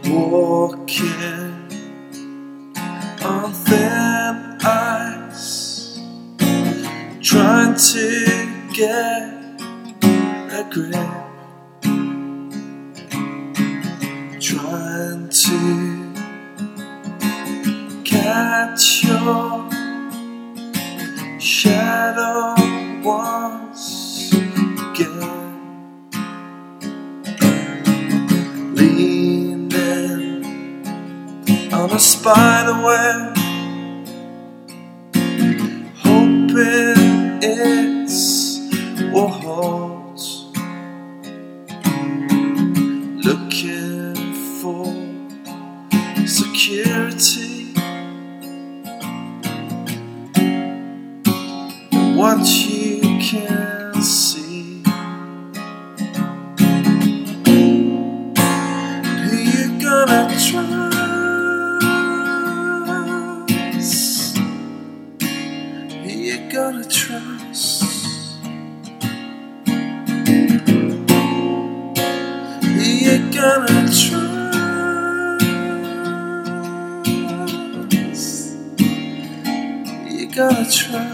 walking on thin ice, trying to get a grip, trying to catch your shadow once again, leaning on a spider web, hoping it's will hold, looking for security. What you can see, who you gonna trust? Who you gonna trust? Who you gonna trust? Who you gonna trust?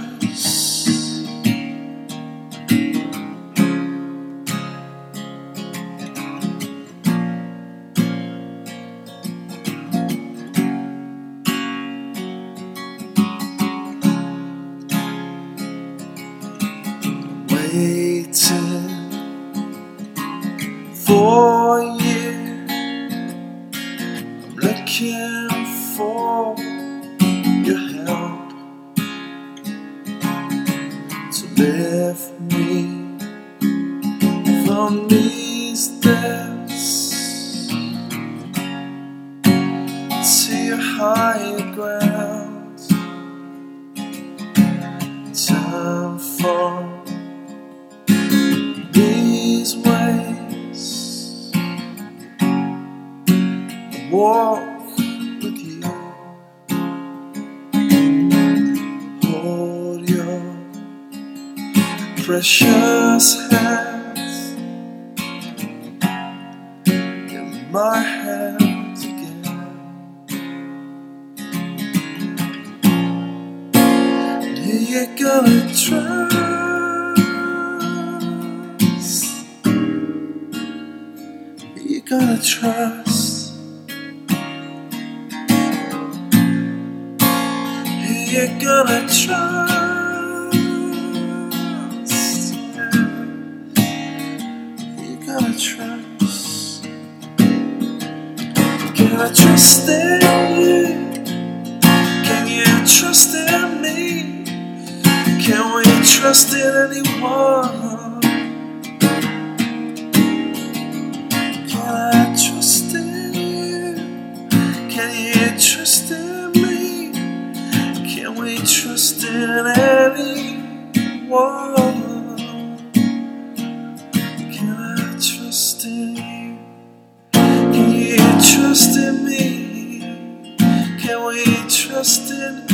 Waiting for you, I'm looking for your help to lift me from these depths to your higher ground. Turn from these ways, walk with you, hold your precious hands in my hands again. Who you gonna trust? You gotta trust. You gotta trust. You gotta trust. Can I trust in you? Can you trust in me? Can we trust in anyone? Trust in you. Can you trust in me? Can we trust in anyone? Can I trust in you? Can you trust in me? Can we trust in